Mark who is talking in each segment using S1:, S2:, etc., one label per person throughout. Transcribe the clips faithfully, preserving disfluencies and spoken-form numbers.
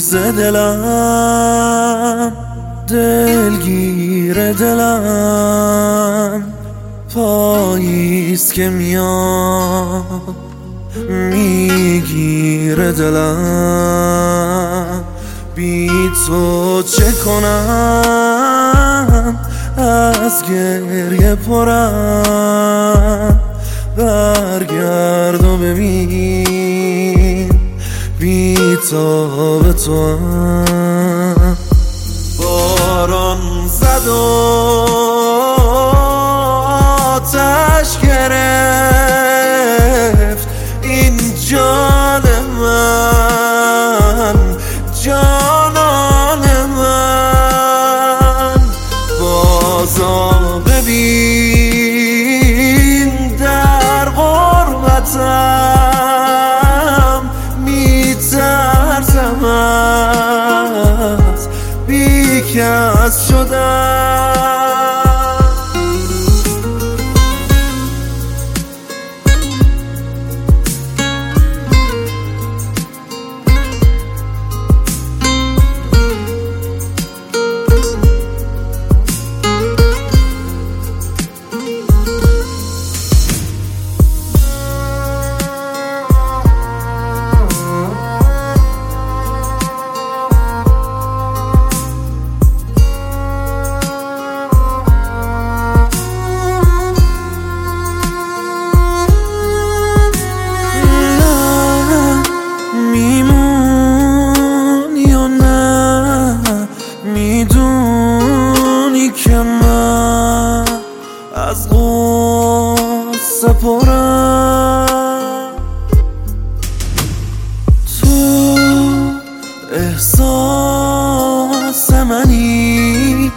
S1: ز دلم، دلگیر دلم، پاییست که میاد میگیره دلم. بی تو چه کنم، از گریه پرم، برگرد و ببین بی تاب تو هم. باران زد و آتش گرفت این جان من، جانان من. بازا ببین در غربتم میترسم از بی کس شدم. میدونی که من از غصه پرم، تو احساس منی،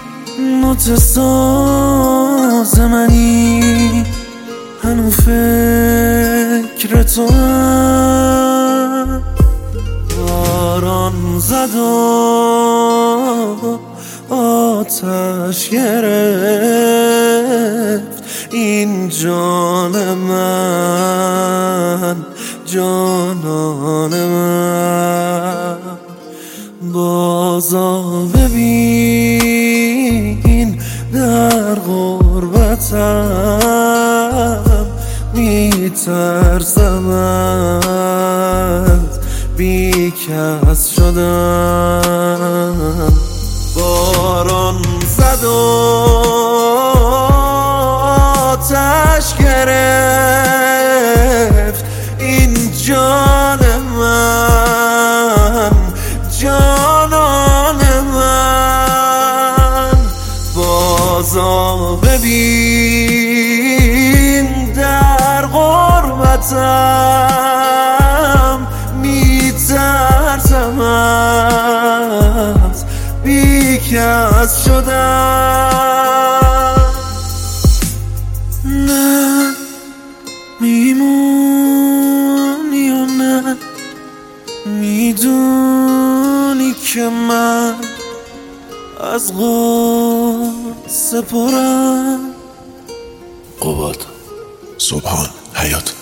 S1: متساز منی، هنو فکر تو هم. باران زد و آتش گرفت این جان من، جانان من. بازا ببین در غربتم میترسم از بی کس شدم. باران زد و آتش گرفت این جان من، جانان من. بازا ببین در غربتم میترسم از بی کس شدم. نه میمونی و نه میدونی که من از غصه پرم.
S2: قوات سبحان حیات.